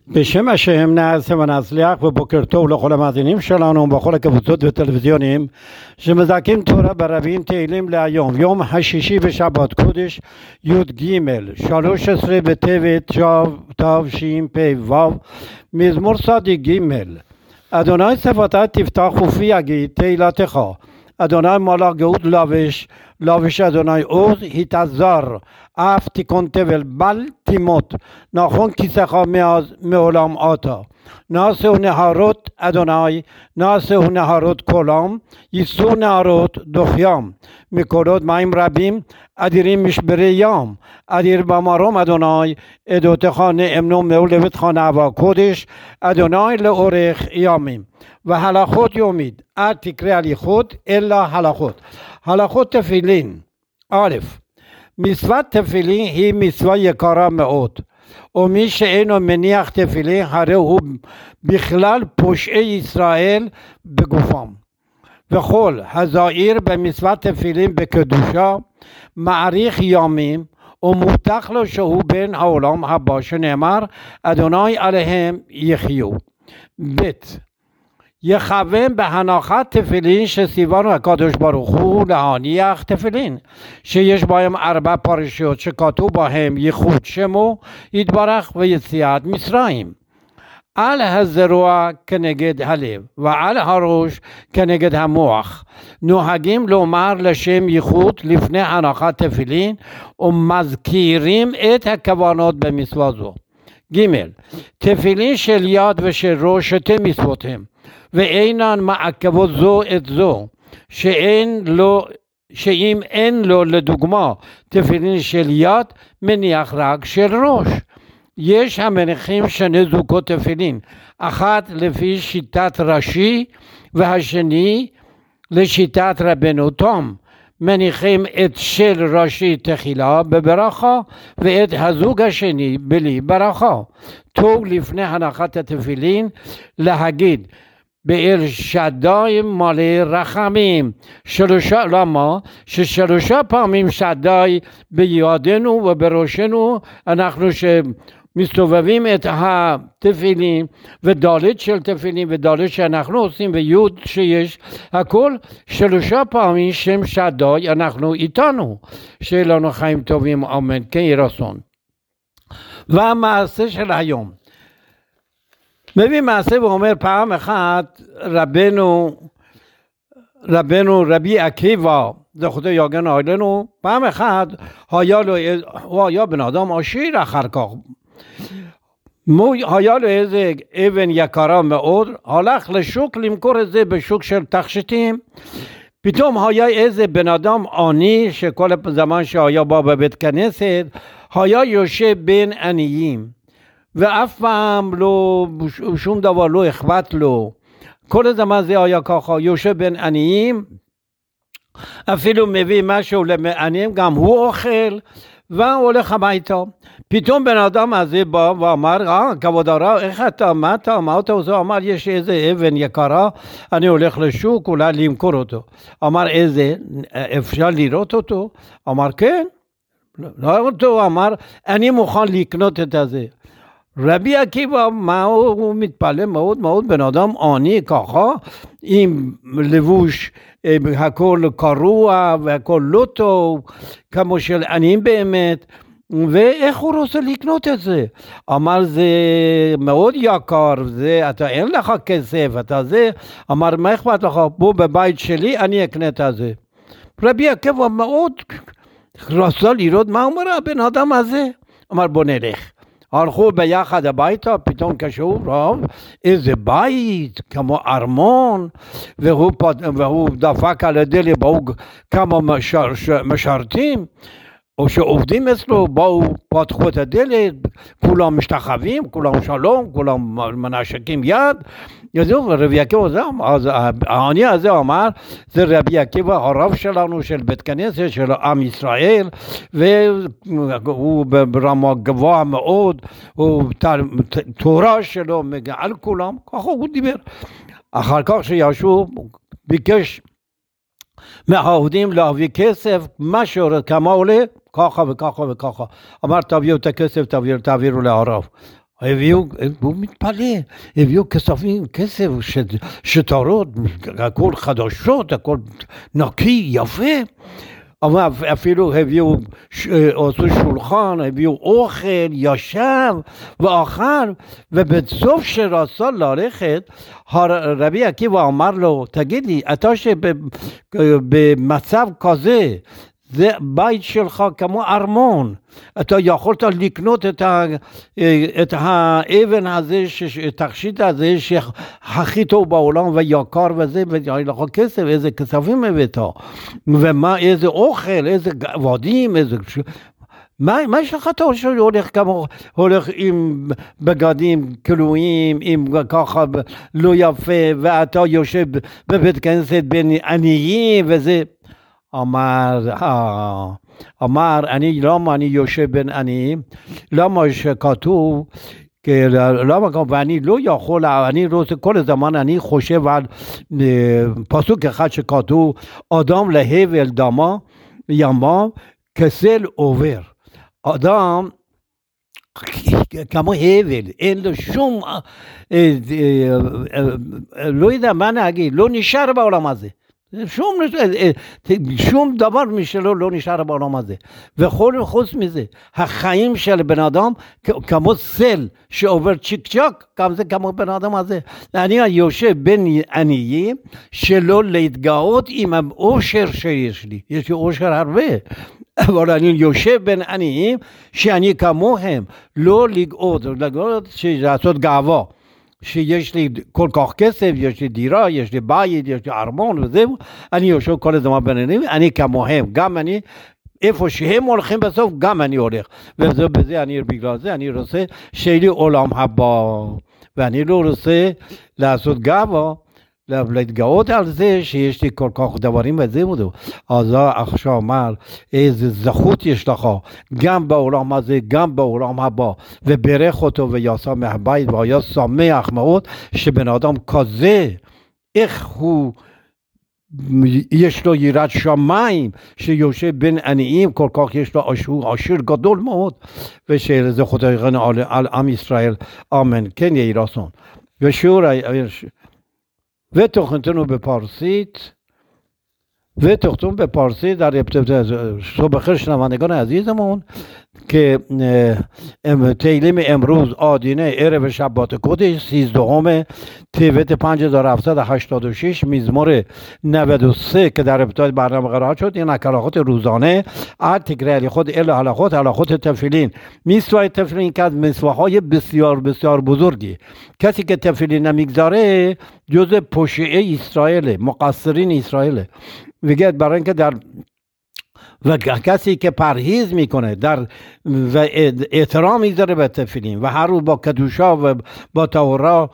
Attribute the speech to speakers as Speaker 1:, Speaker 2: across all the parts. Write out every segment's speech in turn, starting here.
Speaker 1: בשם השם נעשה ונצליח ובוקר טוב לכל המאזינים שלנו בכל הקבוצות וטלוויזיונים שמזכים תורה ברבים תהילים להיום יום השישי בשבת קודש י"ג 13 בטבת תשפ"ו מזמור צדיק ג' אדוני שפתי תפתח ופי יגיד תהילתך אדוני מלך גאות לבש אדוני עוז התעזר אף תיכון תבל בל תימות נכון כיסך מאז מעולם אתה נעשהו נהרות אדוני נעשהו נהרות כולם ייסעו נהרות דוחיים מקורות מים רבים אדירים משברי ים אדיר במרום אדוני עדותך נאמנו מעולבתך נעבה קודש אדוני לאורך ימים והלכות יומית אל תקרא הליכות אלא הלכות הלכות תפילין א' מצוות תפילין היא מצווה יקרה מאוד ומי שאינו מניח תפילין הרי הוא בכלל פושעי ישראל בגופם וכל הזעיר במצוות תפילין בקדושה מעריך ימים ומובטח לו שהוא בן העולם הבא שנאמר אדוני עליהם יחיו. ב' יכוון בהנחת תפילין שציוונו הקדוש ברוך הוא להניח תפילין שיש בהם 4 פרשיות שכתוב בהם ייחוד שמו יתברך ויציאת מצרים על הזרוע כנגד הלב ועל הראש כנגד המוח נוהגים לומר לשם ייחוד לפני הנחת תפילין ומזכירים את הכוונות במצווה זו. ג' תפילין של יד ושל ראש שתי מצוות הם ואינן מעכבות זו את זו שאם אין לו לדוגמה תפילין של יד מניח רק של ראש. יש המניחים שני זוגות תפילין אחת לפי שיטת רש"י והשני לשיטת רבנו תם מניחים את של רש"י תחילה בברכה ואת הזוג השני בלי ברכה. טוב לפני הנחת התפילין להגיד באל שדי מלא רחמים למה? ששלושה פעמים שדי בידינו ובראשנו אנחנו שמסתובבים את התפילין ודלת של תפילין ודלת שאנחנו עושים ויוד שיש הכל 3 פעמים שם שדי אנחנו איתנו שיהיה לנו חיים טובים אמן כן יהי רצון. והמעשה של היום מביא מעשה ואומר פעם אחת רבי עקיבא זכותו יגן עלינו פעם אחת הוא היה בן אדם עשיר אחר כך היה לו איזה אבן יקרה מאוד הלך לשוק למכור את זה בשוק של תכשיטים פתאום היה איזה בן אדם עני שכל הזמן שהיה בא בבית כנסת היה יושב בין עניים ואף פעם לא, שום דבר לא אכפת לו כל הזמן זה היה ככה יושב בין עניים אפילו מביא משהו לעניים גם הוא אוכל והוא הולך הביתה פתאום בן אדם הזה בא ואמר כבוד הרב איך אתה מה אתה עושה אמר יש איזה אבן יקרה אני הולך לשוק אולי למכור אותו אמר איזה אפשר לראות אותו אמר כן לא אותו אמר אני מוכן לקנות את הזה רבי עקיבא מה הוא מתפלא מאוד מאוד בן אדם עני ככה עם לבוש הכל קרוע והכל לא טוב כמו של עניים באמת ואיך הוא רוצה לקנות את זה אמר זה מאוד יקר זה אתה אין לך כסף אתה זה אמר מה אכפת לך בוא בבית שלי אני אקנה את זה רבי עקיבא מאוד רצה לראות מה אומר הבן אדם הזה אמר בוא נלך הלכו ביחד הביתה, פתאום כשהוא רב איזה בית כמו ארמון והוא דפק על הדלת, באו כמה משרתים או שעובדים אצלו, באו פתחו את הדלת, כולם משתחווים, כולם שלום, כולם מנשקים יד רבי עקיבא זה, אז העני הזה אמר זה רבי עקיבא הרב שלנו של בית כנסת של עם ישראל והוא ברמה גבוהה מאוד תורה שלו מגעל כולם ככה הוא דיבר אחר כך שישו ביקש מהעובדים להביא כסף משהו כמה עולה ככה וככה וככה אמר תביאו את הכסף תעבירו לערב הוא מתפלא, הביאו כסף, שטרות, הכל חדשות, הכל נקי, יפה. אבל אפילו הביאו, עשו שולחן, הביאו אוכל, ישב ואכל, ובסוף שרצה ללכת, רבי עקיבא אמר לו, תגיד לי, אתה שבמצב כזה, זה בית שלך כמו ארמון, אתה יכולת לקנות את האבן הזה, תכשיט הזה שהכי טוב בעולם ויקר וזה, והיה לך כסף, איזה כספים הבאת, ומה, איזה אוכל, איזה עבדים, איזה... מה יש לך אתה שהולך כמו, הולך עם בגדים כלואים, עם ככה לא יפה, ואתה יושב בבית כנסת בין עניים וזה... אמר, למה אני יושב בין עניים? למה שכתוב, ואני לא יכול, אני רוצה כל הזמן, אני חושב על פסוק אחד שכתוב, אדם להבל דמה, ימה, כסל עובר. אדם, כמו הבל, אין לו שום, לא יודע מה נגיד, לא נשאר בעולם הזה. שום דבר משלו לא נשאר בעולם הזה. וחוץ מזה, החיים של בן אדם כמו סל שעובר צ'יק צ'ק, גם זה כמו בן אדם הזה. אני יושב בין עניים שלא להתגאות עם האושר שיש לי. יש לי אושר הרבה. אבל אני יושב בין עניים שאני כמוהם, לא לגאות, לעשות גאווה. שיש לי כל כך כסף, יש לי דירה, יש לי בית, יש לי ארמון וזהו, אני יושב כל הזמן בינתיים, אני כמוהם, גם אני, איפה שהם הולכים בסוף, גם אני הולך, ובזה אני, בגלל זה אני רוצה שיהיה לי עולם הבא, ואני לא רוצה לעשות גאווה, להתגאות על זה שיש לי כל כך דברים וזהו. אז עכשיו אמר, איזה זכות יש לך, גם בעולם הזה, גם בעולם הבא, וברך אותו ויצא מהבית, והיה שמח מאוד, שבן אדם כזה, איך הוא, יש לו יראת שמיים, שיושב בין עניים, כל כך יש לו עשיר גדול מאוד, ושזכות על עם ישראל, אמן, כן יהי רצון. ושיעור ותוכנתנו בפרסית, در صبح خیر شنوندگان عزیزمون که تیلیم امروز آدینه عرب شبات کدش 13 تیوت 5786 میزمور 93 که در ابتدای برنامه قرار شد. این کلاخات روزانه از تکراری خود اله حلقات تفیلین. میسوای تفیلین که از میسواهای بسیار بسیار بزرگی، کسی که تفیلین نمیگذاره جزء پشیعه اسرائیل، مقصرین اسرائیل. میگه برای اینکه در و کسی که پرهیز میکنه در و احترام میذاره به تفیلین و هر روز با کدوشا و با تورا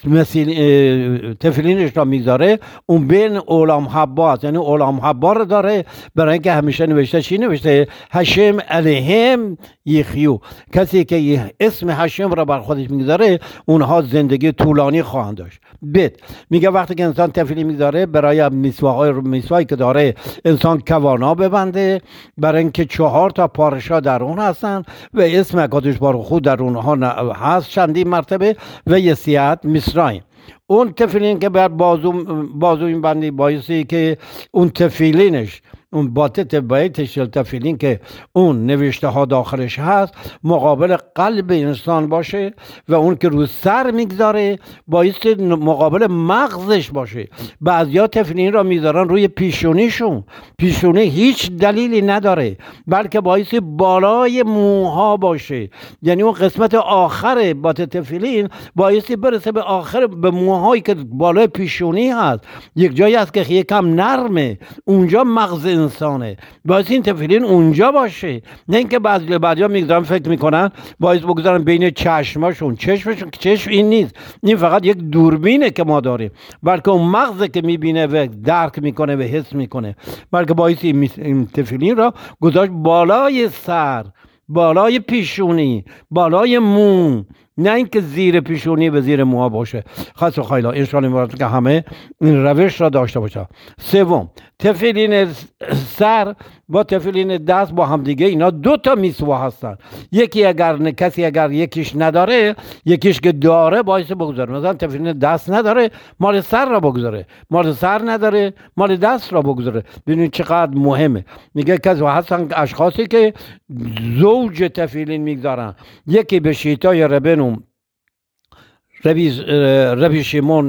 Speaker 1: تفیلینش را میذاره، اون بین اولام حبا است، یعنی اولام حبا رو داره، برای اینکه همیشه نوشته چی نوشته؟ هشم علیهم یخیو. کسی که اسم هشم را بر خودش میذاره اونها زندگی طولانی خواهند داشت. میگه وقتی که انسان تفیلین میذاره برای میسواهایی که داره انسان کوانا ببنده، برای اینکه 4 تا پارشا در اون هستن و اسم قدش بار خود در اونها هست چندین مرتبه و یه سیاحت مصرعیم. اون تفیلین که بر بازو این بندی باعثی که اون تفیلینش، اون بایتش تفیلین که اون نوشته ها داخلش هست مقابل قلب انسان باشه و اون که رو سر میگذاره باعث مقابل مغزش باشه. بعضیا تفیلین را میذارن روی پیشونیشون، پیشونی هیچ دلیلی نداره بلکه باعث بالای موها باشه، یعنی اون قسمت آخر بات تفیلین باعثی برسه به آخر به موهایی که بالای پیشونی هست. یک جایی هست که یکم نرمه، اونجا مغز انسانه، باعث این تفیلین اونجا باشه. نه اینکه بعضیا میگذارن فکر میکنن باعث بگذارن بین چشماشون. چشم این نیست، این فقط یک دوربینه که ما داریم، بلکه اون مغزه که میبینه و درک میکنه و حس میکنه، بلکه باعث این تفیلین را گذاشت بالای سر، بالای پیشونی، بالای مو، نه اینکه زیر پیشونی و زیر موها باشه. خاص و خیلا انشاءالله می‌بارد که همه این روش را داشته باشه. سوم، تفلین سر با تفلین دست با هم دیگه اینا دو تا میسوا هستن. یکی کسی اگر یکیش نداره، یکیش که داره باعث بگذاره. مثلا تفلین دست نداره مال سر را بگذاره، مال سر نداره مال دست را بگذاره. ببینید چقدر مهمه. میگه کسی هستن اشخاصی که زوج تفلین میگذارن، یکی به شیطای ربنوم ربی شیمون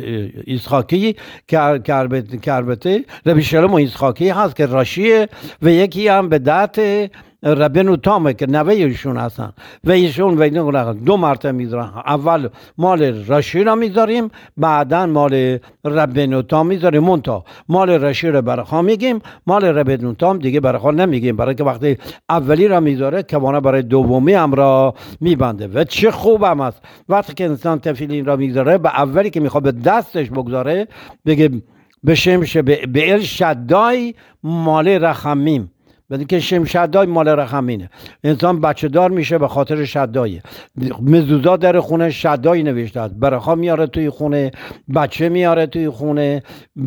Speaker 1: ایسخاکی که البته ربی شلمون ایسخاکی هست که راشیه و یکی هم به دعت ربنو تامه که نوه ایشون هستن و ایشون و دو مرتبه میذارن. اول مال راشی را میذاریم، بعدا مال ربنو تام میذاریم. منتها مال راشی را برخوا میگیم، مال ربنو تام دیگه برخوا نمیگیم، برای که وقتی اولی را میذاره کمانه برای دومی هم را میبنده. و چه خوب هم است وقتی که انسان تفیلین را میذاره به اولی که میخواد به دستش بگذاره بگه بشمشه به ال شدای مال رخمیم، بدون که شدای مال رحمینه. انسان بچه دار میشه به خاطر شدایه. مزوزا در خونه شدای نوشته است، برخا میاره توی خونه، بچه میاره توی خونه،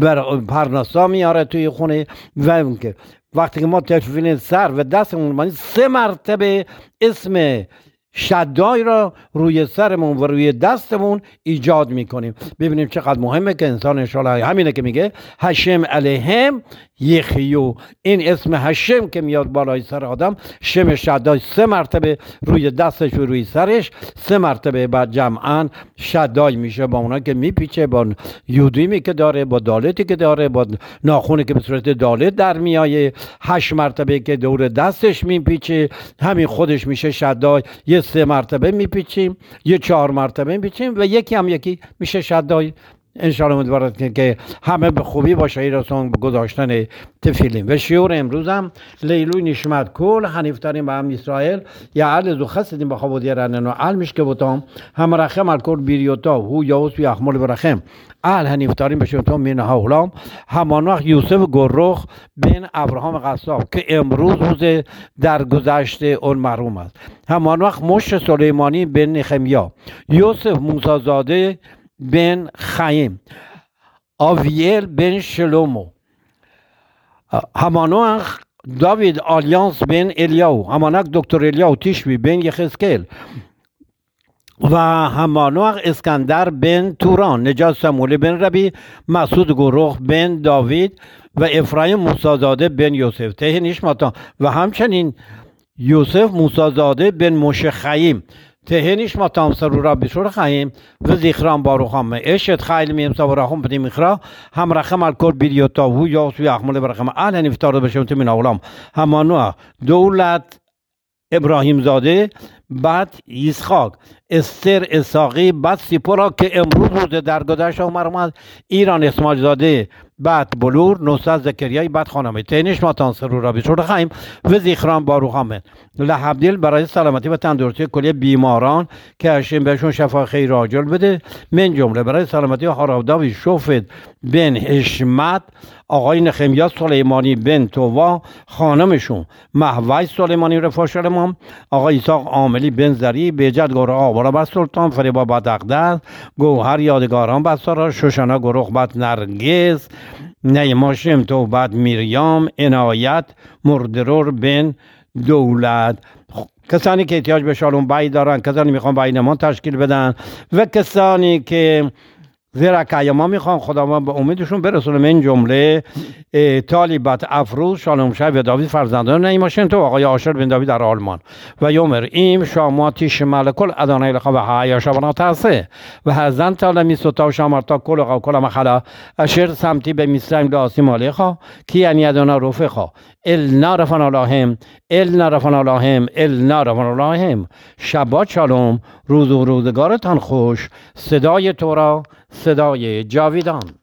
Speaker 1: پرناسا میاره توی خونه. و که وقتی که ما تفیلین سر و دستمون 3 مرتبه اسم شدای را روی سرمون و روی دستمون ایجاد میکنیم. ببینیم چقدر مهمه که انسان انشاءالله همینه که میگه هشم علیهم یخیو. این اسم هشم که میاد بالای سر آدم، شم شدای 3 مرتبه روی دستش و روی سرش، 3 مرتبه بعد جمعا شدای میشه با اونا که میپیچه، با یودیمی که داره، با دالتی که داره، با ناخونی که به صورت دالت در میایه، 8 مرتبه که دور دستش میپیچه، همین خودش میشه شدای. یه 3 مرتبه میپیچیم، یه 4 مرتبه میپیچیم و یکی میشه شدای. انشاءالله امیدوارم که همه به خوبی باشه ایراسون به گذاشتن تفیلین. و شیور امروز هم لیلوی نشمت کل هنیفترین به هم اسرائیل یا علی زو خستیم با خواب دیرانن و علمش که بودم هم رخم الکل بیریوتا هو یاوس و احمال برخم ال هنیفترین بشیم تو مین هاولام. همان وقت یوسف گرخ بین ابراهام قصاب که امروز روز در گذشته اون محروم است. همان وقت مش سلیمانی بن نخمیا، یوسف موسیزاده بن خیم، آویل بن شلومو، همانوخ داوید آلیانس بن الیاو، همانک دکتر الیاو تیشبی بن یخزکیل و همانوخ اسکندر بن توران، نجات سمولی بن ربی، مسعود گروخ بن داوید و افرایم موسیزاده بن یوسف ته نشماتا و همچنین یوسف موسیزاده بن موشه خیم تهنیش ما تامسر را بشور خواهیم و زیخران باروخام اشت خیل میم سوارخم بدیم اخرا هم رخم الکل بیریوتا و یا سوی احمل برخم آل هنیفتار بشیم تمین اولام. همانوه دولت ابراهیم زاده، بعد ایسخاک، استر اساقی، بعد سیپورا که امروز روز درگذشت اومد، ایران اسماعیل زاده، بعد بلور، نصرت زکریای، بعد خانمه تینش ما تانسر رو را بیشتر خواهیم و زیخران باروخامه لحبدیل برای سلامتی و تندرستی کلی بیماران که هشیم بهشون شفا خیر عاجل بده. من جمله برای سلامتی هاراوداوی شوفد بن حشمت، آقای نخمیا سلیمانی بن تووا، خانمشون محوی سلیمانی رفاه شلمام، آقای ایساق عاملی بن زری، بیجد گوره آبارا بر سلطان، فریبا بد اقدس، گوهر یادگاران بسارا، شوشانا گروخ بد نرگز، نیماشم تو بعد میریام، عنایت مردرور بن دولت. کسانی که احتیاج به شالون بایی دارن، کسانی میخوان بایی نمان تشکیل بدن و کسانی که زیرا که ما میخوان خداوند به امیدشون برسونه. من جمله طالبت افروز شالوم شای و داوید فرزندان نیماشن تو آقای آشر بن داوید در آلمان و یومر ایم شاماتی شمال کل ادانای لخوا و های شبانا تاسه و هزن تالا میسوتا و شامارتا کل و کل مخلا اشر سمتی به میسرم داسی مالیخا کی یعنی ادانا رفخا ال نارفن اللهم ال نارفن اللهم ال نارفن اللهم. شبات شالوم، روز و روزگارتان خوش. صدای تو را صدای جاویدان.